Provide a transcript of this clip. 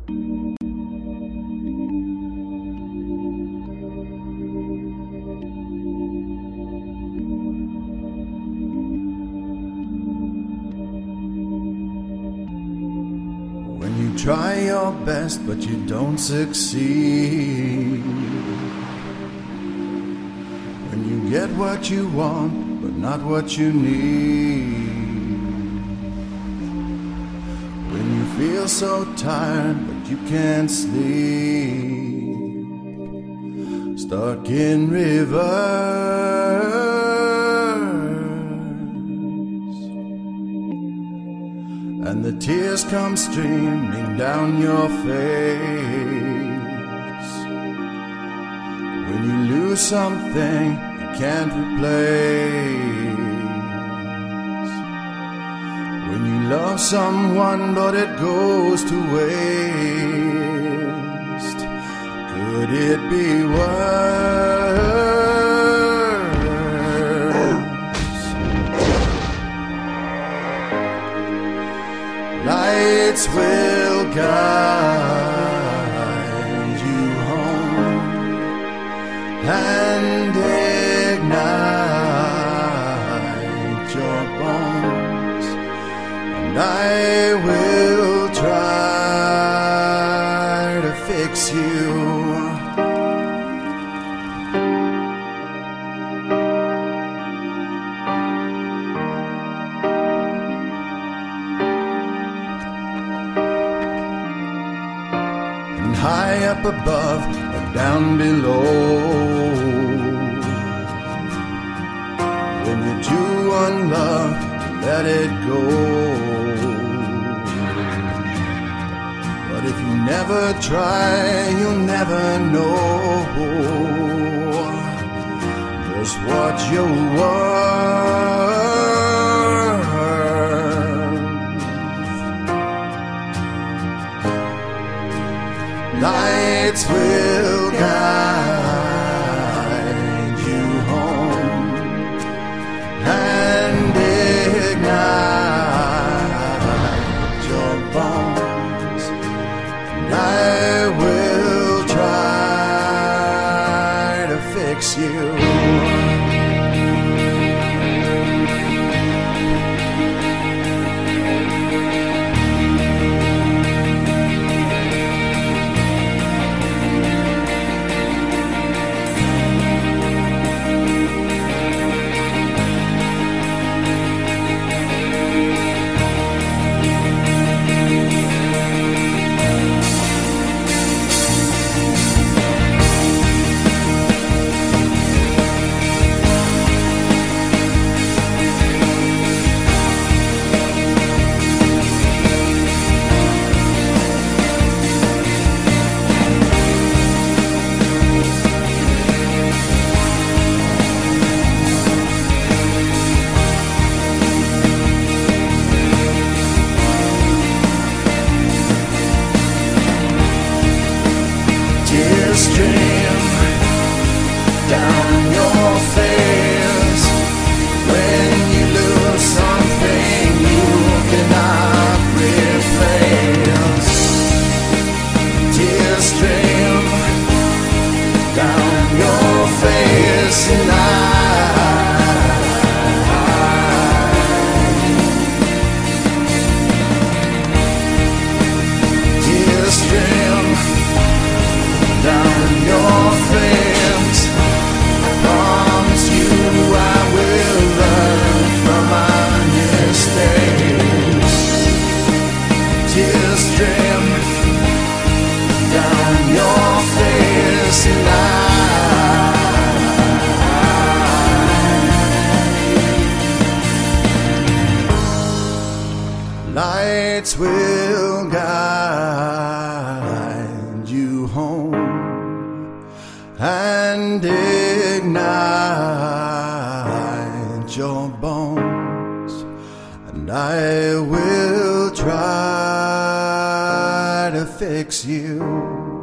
When you try your best but you don't succeed, when you get what you want but not what you need, when you feel so tired but you can't sleep, stuck in reverse, and the tears come streaming down your face. When you lose something you can't replace, when you love someone but it goes to waste, could it be worse? Lights will guide you home and ignite your bones, and I will try to fix you. High up above or down below, when you're too unloved to let it go. But if you never try, you'll never know just what you're worth. Lights will guide you home and ignite your bones, and I will try to fix you. Stream down your face when you lose something you cannot replace. Tears stream down your face tonight. Tears stream down your face. I promise you I will learn from my mistakes. Tears stream down your face tonight. Lights will guide you home and ignite your bones, and I will try to fix you.